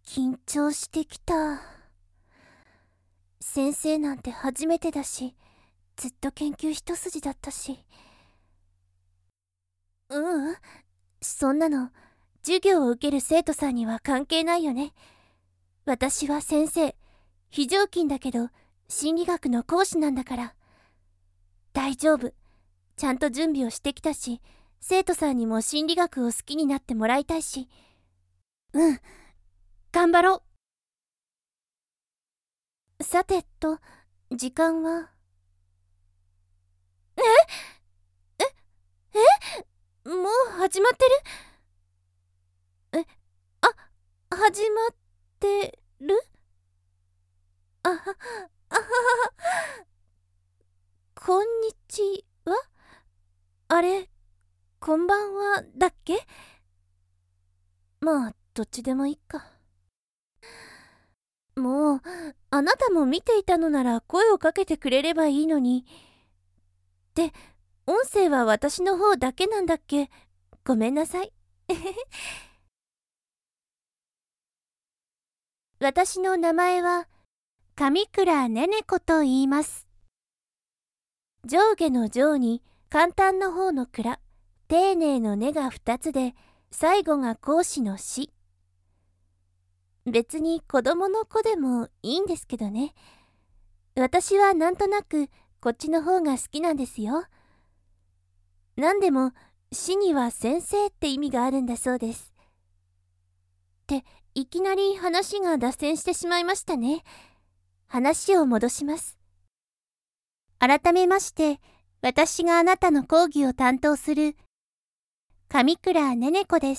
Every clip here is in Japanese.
緊張してきた。先生なんて初めてだし、ずっと研究一筋だったし。そんなの授業を受ける生徒さんには関係ないよね。私は先生、非常勤だけど心理学の講師なんだから。大丈夫。ちゃんと準備をしてきたし、生徒さんにも心理学を好きになってもらいたいし。頑張ろう。さて時間は？もう始まってる？始まってる？あははは。こんにちは？あれ、こんばんはだっけ？まあ、どっちでもいいか。もう、あなたも見ていたのなら声をかけてくれればいいのに。で、音声は私の方だけなんだっけ？ごめんなさい。私の名前は上倉ねね子と言います。上下の上に簡単の方の倉、丁寧の根が2つで、最後が講師の師。別に子供の子でもいいんですけどね。私はなんとなくこっちの方が好きなんですよ。なんでも師には先生って意味があるんだそうです。っていきなり話が脱線してしまいましたね。話を戻します。改めまして、私があなたの講義を担当する上倉ねね子です。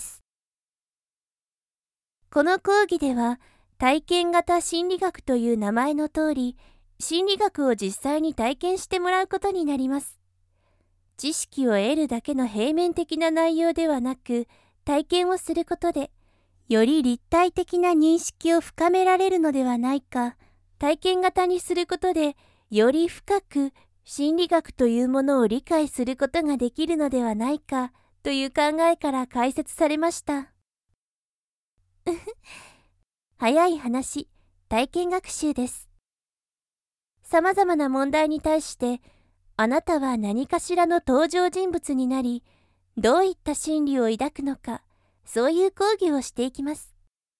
この講義では、体験型心理学という名前の通り、心理学を実際に体験してもらうことになります。知識を得るだけの平面的な内容ではなく、体験をすることで、より立体的な認識を深められるのではないか、体験型にすることで、より深く心理学というものを理解することができるのではないか、という考えから解説されました。早い話、体験学習です。さまざまな問題に対して、あなたは何かしらの登場人物になり、どういった心理を抱くのか、そういう講義をしていきます。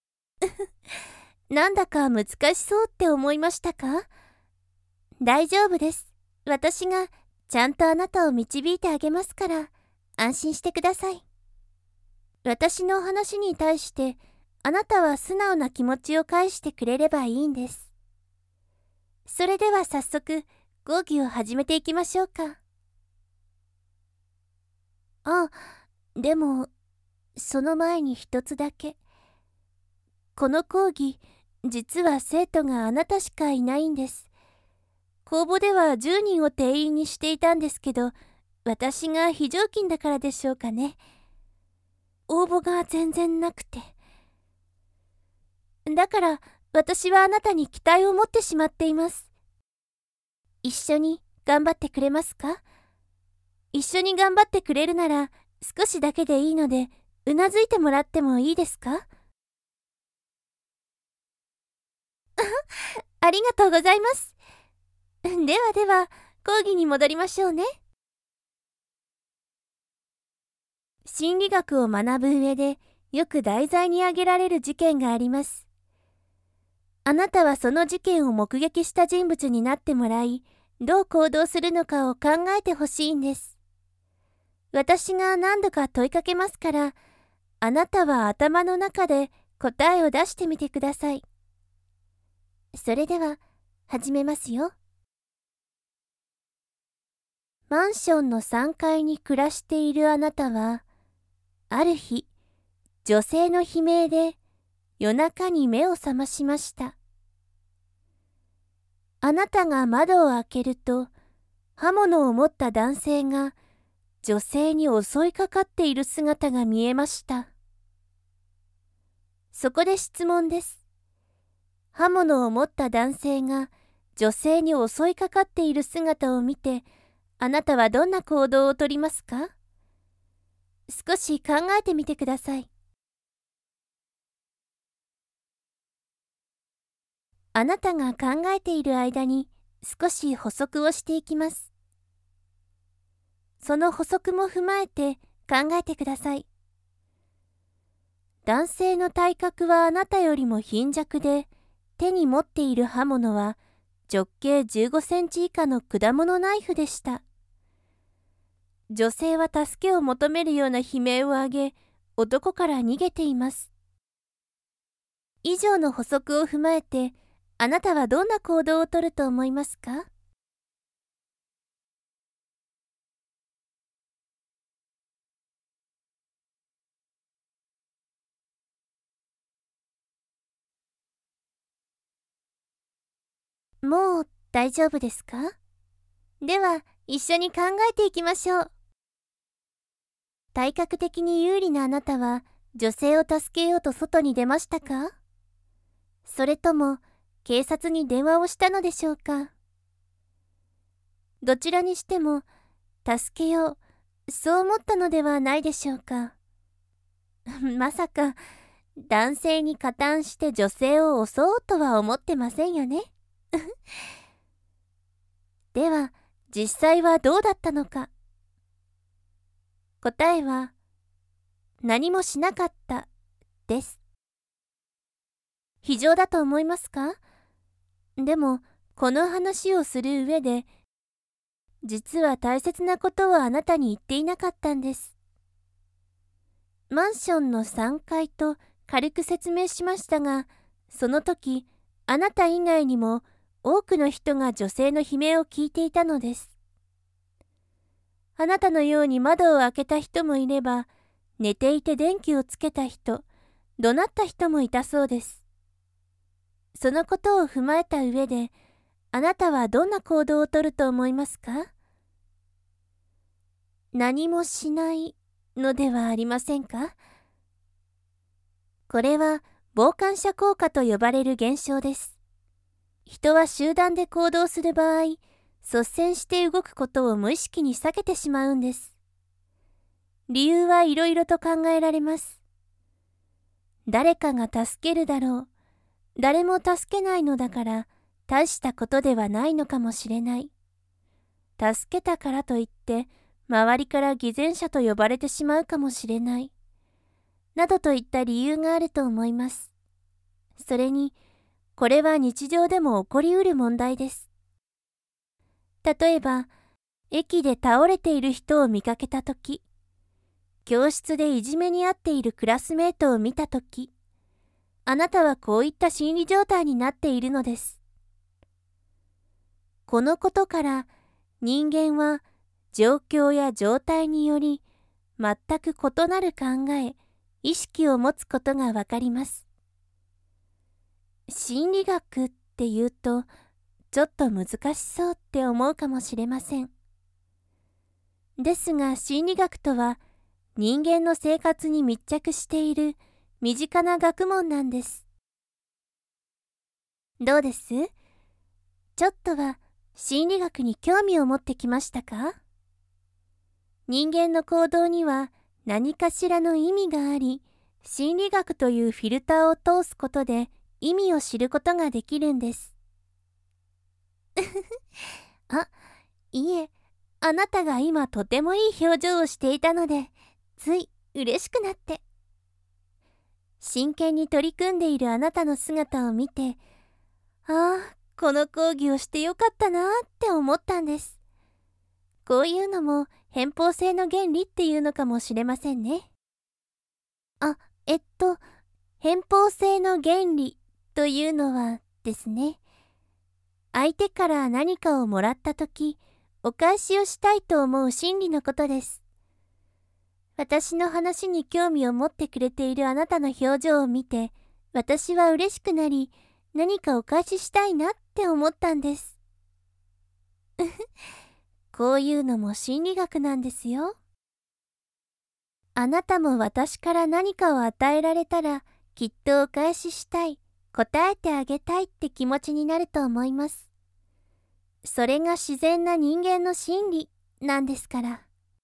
なんだか難しそうって思いましたか？大丈夫です。私がちゃんとあなたを導いてあげますから、安心してください。私の話に対して、あなたは素直な気持ちを返してくれればいいんです。それでは早速、講義を始めていきましょうか。でも、その前に一つだけ。この講義、実は生徒があなたしかいないんです。公募では10人を定員にしていたんですけど、私が非常勤だからでしょうかね。応募が全然なくて。だから、私はあなたに期待を持ってしまっています。一緒に頑張ってくれますか？一緒に頑張ってくれるなら、少しだけでいいので、うなずいてもらってもいいですか？ありがとうございます。ではでは、講義に戻りましょうね。心理学を学ぶ上で、よく題材に挙げられる事件があります。あなたはその事件を目撃した人物になってもらい、どう行動するのかを考えてほしいんです。私が何度か問いかけますから、あなたは頭の中で答えを出してみてください。それでは、始めますよ。マンションの3階に暮らしているあなたは、ある日、女性の悲鳴で夜中に目を覚ましました。あなたが窓を開けると、刃物を持った男性が女性に襲いかかっている姿が見えました。そこで質問です。刃物を持った男性が女性に襲いかかっている姿を見て、あなたはどんな行動をとりますか？少し考えてみてください。 あなたが考えている間に少し補足をしていきます。その補足も踏まえて考えてください。男性の体格はあなたよりも貧弱で、手に持っている刃物は直径15センチ以下の果物ナイフでした。女性は助けを求めるような悲鳴を上げ、男から逃げています。以上の補足を踏まえて、あなたはどんな行動をとると思いますか？もう大丈夫ですか？では、一緒に考えていきましょう。体格的に有利なあなたは、女性を助けようと外に出ましたか？それとも、警察に電話をしたのでしょうか？どちらにしても、助けよう、そう思ったのではないでしょうか。まさか、男性に加担して女性を襲おうとは思ってませんよね。では、実際はどうだったのか。答えは、何もしなかったです。非常だと思いますか？でも、この話をする上で、実は大切なことはあなたに言っていなかったんです。マンションの3階と軽く説明しましたが、その時、あなた以外にも多くの人が女性の悲鳴を聞いていたのです。あなたのように窓を開けた人もいれば、寝ていて電気をつけた人、怒鳴った人もいたそうです。そのことを踏まえた上で、あなたはどんな行動をとると思いますか？何もしないのではありませんか？これは傍観者効果と呼ばれる現象です。人は集団で行動する場合、率先して動くことを無意識に避けてしまうんです。理由はいろいろと考えられます。誰かが助けるだろう。誰も助けないのだから、大したことではないのかもしれない。助けたからといって、周りから偽善者と呼ばれてしまうかもしれない。などといった理由があると思います。それに、これは日常でも起こりうる問題です。例えば、駅で倒れている人を見かけたとき、教室でいじめにあっているクラスメートを見たとき、あなたはこういった心理状態になっているのです。このことから人間は状況や状態により全く異なる考え、意識を持つことがわかります。心理学って言うとちょっと難しそうって思うかもしれません。ですが心理学とは人間の生活に密着している身近な学問なんです。どうです？ちょっとは心理学に興味を持ってきましたか？人間の行動には何かしらの意味があり、心理学というフィルターを通すことで意味を知ることができるんです。あ、いえ、あなたが今とてもいい表情をしていたので、つい嬉しくなって。真剣に取り組んでいるあなたの姿を見て、この講義をしてよかったなって思ったんです。こういうのも偏方性の原理っていうのかもしれませんね。あ、偏方性の原理というのはですね、相手から何かをもらったとき、お返しをしたいと思う心理のことです。私の話に興味を持ってくれているあなたの表情を見て、私は嬉しくなり、何かお返ししたいなって思ったんです。こういうのも心理学なんですよ。あなたも私から何かを与えられたら、きっとお返ししたい、答えてあげたいって気持ちになると思います。それが自然な人間の心理なんですから。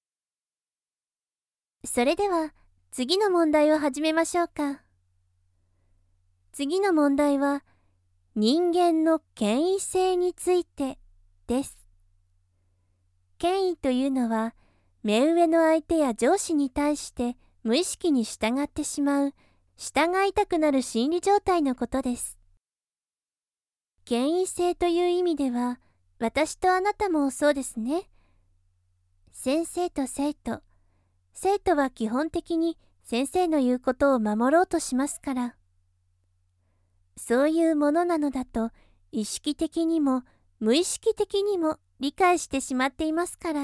それでは次の問題を始めましょうか。次の問題は、 人間の権威性についてです。権威というのは、目上の相手や上司に対して無意識に従ってしまう、従いたくなる心理状態のことです。権威性という意味では、私とあなたもそうですね。先生と生徒。生徒は基本的に先生の言うことを守ろうとしますから。そういうものなのだと、意識的にも無意識的にも理解してしまっていますから。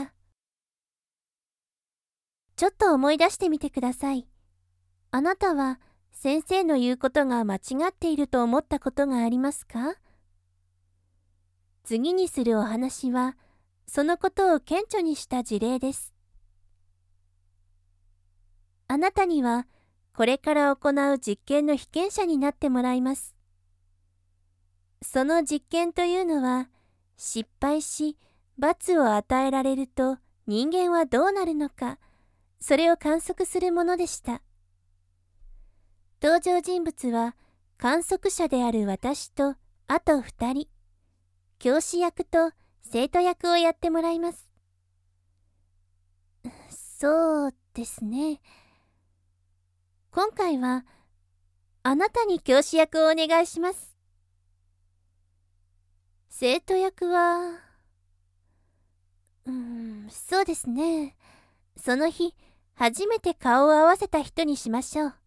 ちょっと思い出してみてください。あなたは先生の言うことが間違っていると思ったことがありますか？次にするお話は、そのことを顕著にした事例です。あなたには、これから行う実験の被験者になってもらいます。その実験というのは、失敗し、罰を与えられると人間はどうなるのか、それを観測するものでした。登場人物は、観測者である私と、あと2人。教師役と生徒役をやってもらいます。そうですね。今回は、あなたに教師役をお願いします。生徒役は、そうですね。その日、初めて顔を合わせた人にしましょう。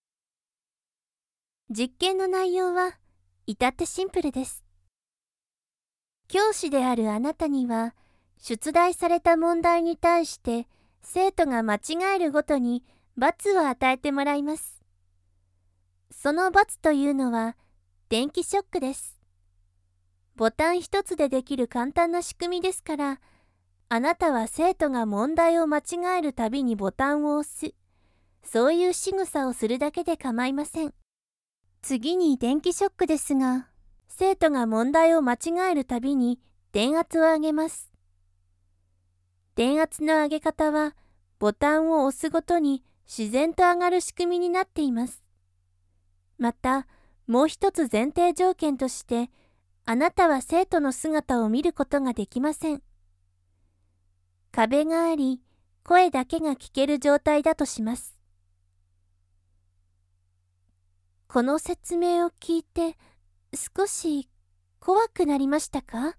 実験の内容は、至ってシンプルです。教師であるあなたには、出題された問題に対して、生徒が間違えるごとに罰を与えてもらいます。その罰というのは、電気ショックです。ボタン一つでできる簡単な仕組みですから、あなたは生徒が問題を間違えるたびにボタンを押す、そういう仕草をするだけで構いません。次に電気ショックですが、生徒が問題を間違えるたびに電圧を上げます。電圧の上げ方は、ボタンを押すごとに自然と上がる仕組みになっています。また、もう一つ前提条件として、あなたは生徒の姿を見ることができません。壁があり、声だけが聞ける状態だとします。この説明を聞いて、少し怖くなりましたか？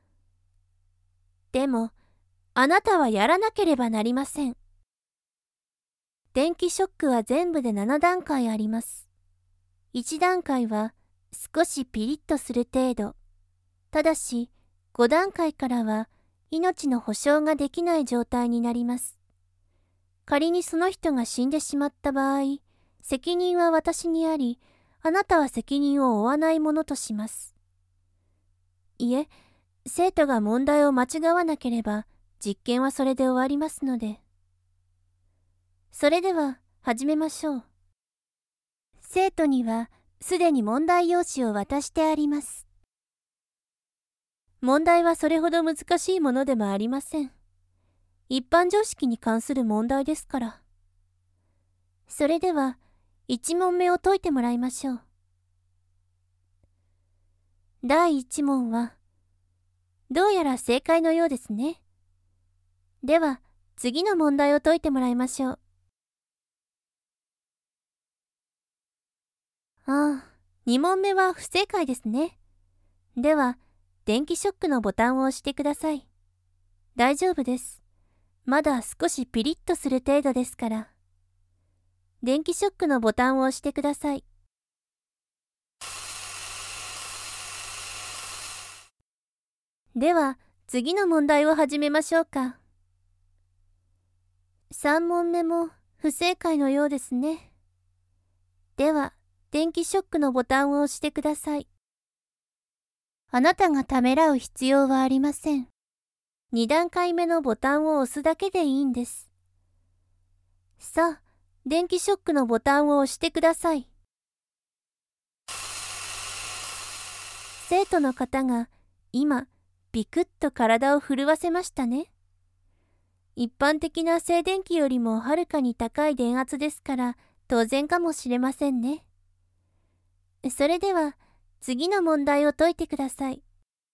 でも、あなたはやらなければなりません。電気ショックは全部で7段階あります。1段階は少しピリッとする程度。ただし、5段階からは命の保証ができない状態になります。仮にその人が死んでしまった場合、責任は私にあり、あなたは責任を負わないものとします。いえ、生徒が問題を間違わなければ、実験はそれで終わりますので。それでは、始めましょう。生徒には、すでに問題用紙を渡してあります。問題はそれほど難しいものでもありません。一般常識に関する問題ですから。それでは、1問目を解いてもらいましょう。第1問は、どうやら正解のようですね。では、次の問題を解いてもらいましょう。ああ、2問目は不正解ですね。では、電気ショックのボタンを押してください。大丈夫です。まだ少しピリッとする程度ですから。電気ショックのボタンを押してください。では、次の問題を始めましょうか。3問目も不正解のようですね。では、電気ショックのボタンを押してください。あなたがためらう必要はありません。2段階目のボタンを押すだけでいいんです。さあ、電気ショックのボタンを押してください。生徒の方が今、ビクッと体を震わせましたね。一般的な静電気よりもはるかに高い電圧ですから当然かもしれませんね。それでは次の問題を解いてください。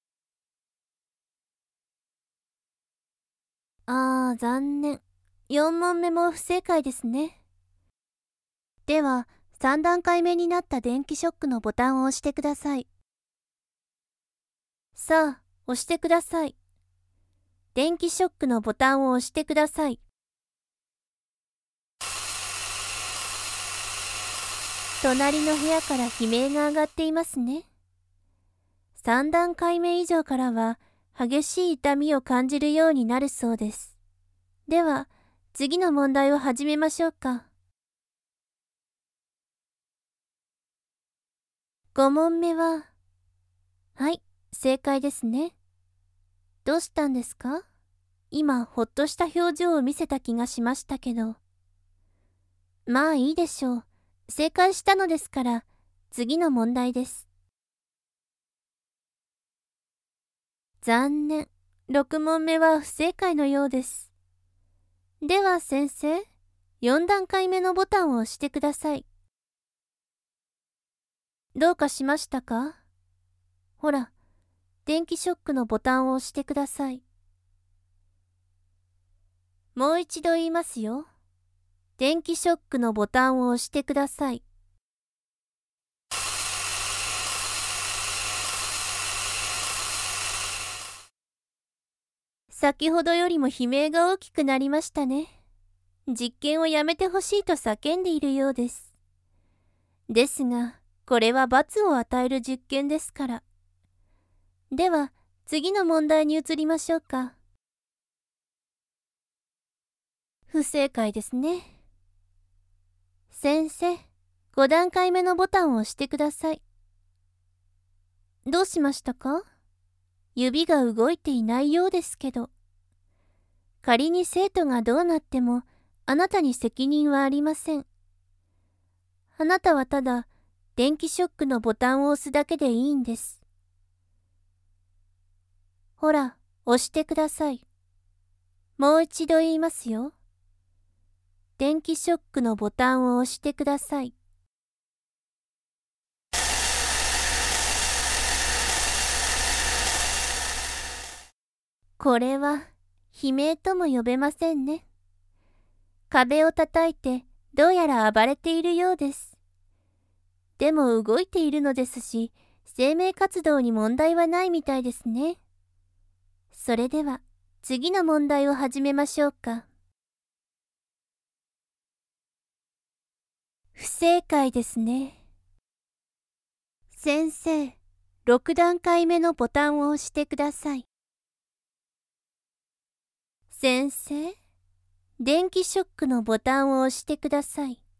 残念。4問目も不正解ですね。では、3段階目になった電気ショックのボタンを押してください。さあ、押してください。電気ショックのボタンを押してください。隣の部屋から悲鳴が上がっていますね。3段階目以上からは激しい痛みを感じるようになるそうです。では、次の問題を始めましょうか。5問目は、はい、正解ですね。どうしたんですか？今、ほっとした表情を見せた気がしましたけど。まあいいでしょう。正解したのですから、次の問題です。残念。6問目は不正解のようです。では先生、4段階目のボタンを押してください。どうかしましたか？ほら、電気ショックのボタンを押してください。もう一度言いますよ。電気ショックのボタンを押してください。先ほどよりも悲鳴が大きくなりましたね。実験をやめてほしいと叫んでいるようです。ですが、これは罰を与える実験ですから。では、次の問題に移りましょうか。不正解ですね。先生、5段階目のボタンを押してください。どうしましたか？指が動いていないようですけど。仮に生徒がどうなっても、あなたに責任はありません。あなたはただ、電気ショックのボタンを押すだけでいいんです。ほら、押してください。もう一度言いますよ。電気ショックのボタンを押してください。これは悲鳴とも呼べませんね。壁を叩いてどうやら暴れているようです。でも動いているのですし、生命活動に問題はないみたいですね。それでは次の問題を始めましょうか。不正解ですね。先生、6段階目のボタンを押してください。先生、電気ショックのボタンを押してください。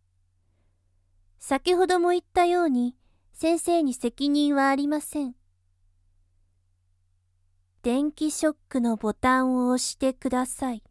先ほども言ったように、先生に責任はありません。電気ショックのボタンを押してください。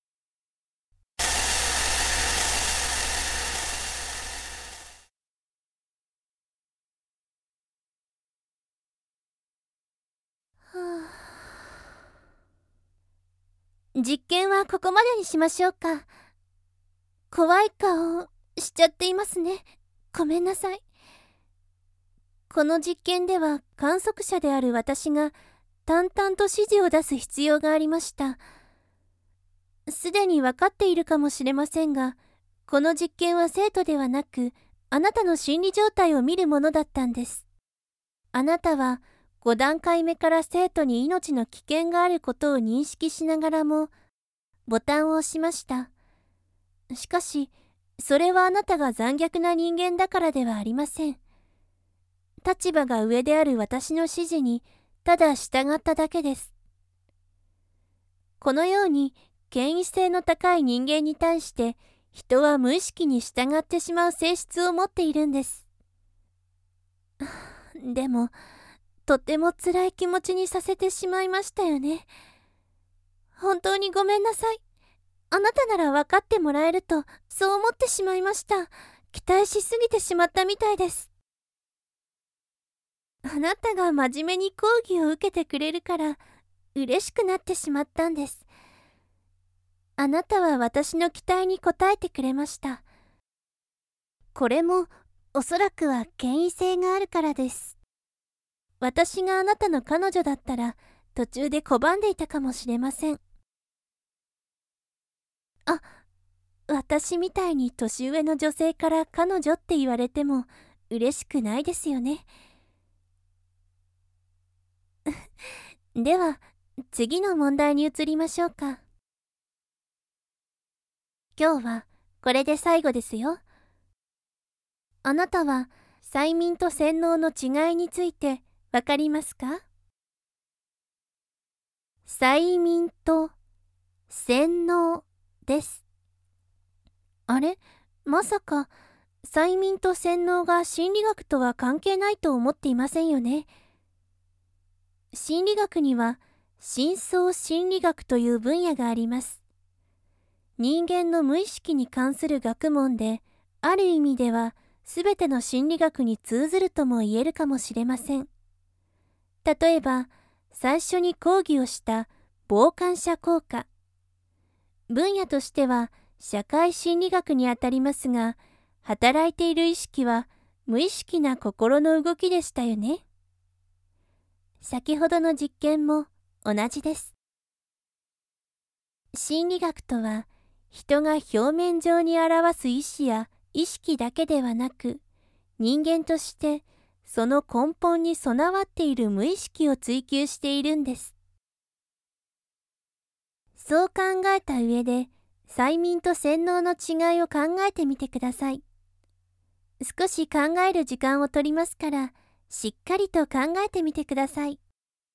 実験はここまでにしましょうか。怖い顔しちゃっていますね。ごめんなさい。この実験では観測者である私が淡々と指示を出す必要がありました。すでに分かっているかもしれませんが、この実験は生徒ではなく、あなたの心理状態を見るものだったんです。あなたは5段階目から生徒に命の危険があることを認識しながらも、ボタンを押しました。しかし、それはあなたが残虐な人間だからではありません。立場が上である私の指示にただ従っただけです。このように権威性の高い人間に対して人は無意識に従ってしまう性質を持っているんです。でも、とても辛い気持ちにさせてしまいましたよね。本当にごめんなさい。あなたなら分かってもらえるとそう思ってしまいました。期待しすぎてしまったみたいです。あなたが真面目に講義を受けてくれるから嬉しくなってしまったんです。あなたは私の期待に応えてくれました。これもおそらくは権威性があるからです。 私があなたの彼女だったら途中で拒んでいたかもしれません。あ、私みたいに年上の女性から彼女って言われても嬉しくないですよね。では、次の問題に移りましょうか。今日はこれで最後ですよ。あなたは催眠と洗脳の違いについてわかりますか？催眠と洗脳です。あれ？まさか催眠と洗脳が心理学とは関係ないと思っていませんよね。心理学には深層心理学という分野があります。人間の無意識に関する学問で、ある意味ではすべての心理学に通ずるとも言えるかもしれません。例えば、最初に講義をした傍観者効果。分野としては社会心理学にあたりますが、働いている意識は無意識な心の動きでしたよね。先ほどの実験も同じです。心理学とは、人が表面上に表す意思や意識だけではなく、人間としてその根本に備わっている無意識を追求しているんです。そう考えた上で、催眠と洗脳の違いを考えてみてください。少し考える時間を取りますから、しっかりと考えてみてください。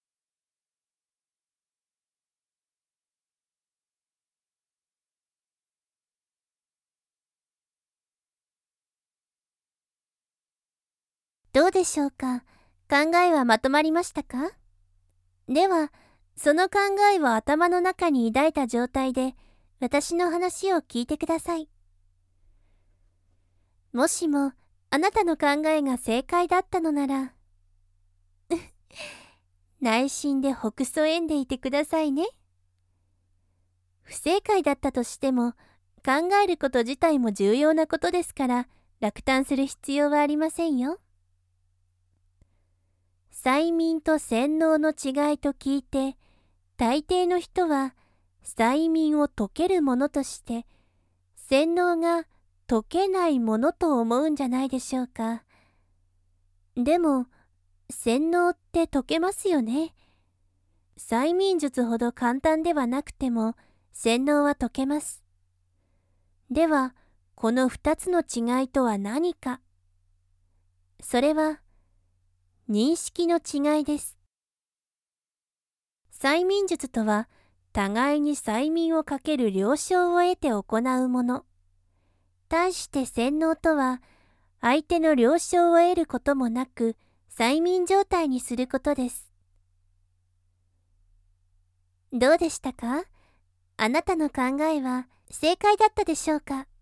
どうでしょうか？考えはまとまりましたか？では、その考えを頭の中に抱いた状態で、私の話を聞いてください。もしも、あなたの考えが正解だったのなら、内心でほくそ笑んでいてくださいね。不正解だったとしても、考えること自体も重要なことですから、落胆する必要はありませんよ。催眠と洗脳の違いと聞いて、大抵の人は催眠を解けるものとして、洗脳が解けないものと思うんじゃないでしょうか。でも、洗脳って解けますよね。催眠術ほど簡単ではなくても、洗脳は解けます。では、この2つの違いとは何か。それは、認識の違いです。催眠術とは、互いに催眠をかける了承を得て行うもの。対して洗脳とは、相手の了承を得ることもなく、催眠状態にすることです。どうでしたか？あなたの考えは正解だったでしょうか？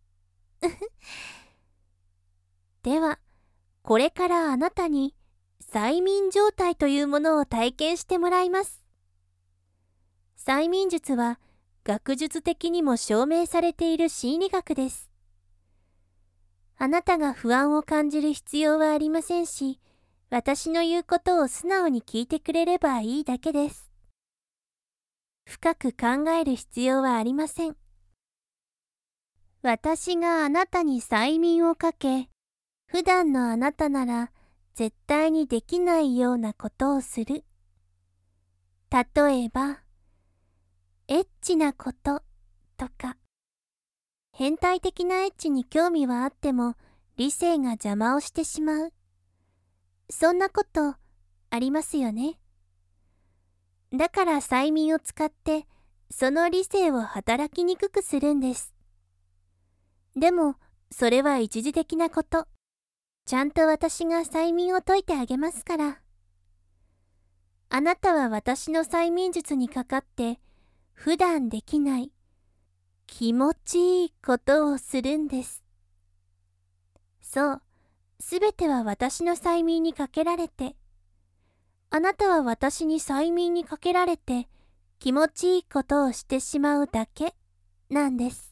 では、これからあなたに催眠状態というものを体験してもらいます。催眠術は学術的にも証明されている心理学です。あなたが不安を感じる必要はありませんし、私の言うことを素直に聞いてくれればいいだけです。深く考える必要はありません。私があなたに催眠をかけ、普段のあなたなら絶対にできないようなことをする。例えば、エッチなこととか。変態的なエッチに興味はあっても理性が邪魔をしてしまう。そんなことありますよね。だから催眠を使ってその理性を働きにくくするんです。でもそれは一時的なこと。ちゃんと私が催眠を解いてあげますから。あなたは私の催眠術にかかって普段できない気持ちいいことをするんです。そう、すべては私の催眠にかけられて、あなたは私に催眠にかけられて気持ちいいことをしてしまうだけなんです。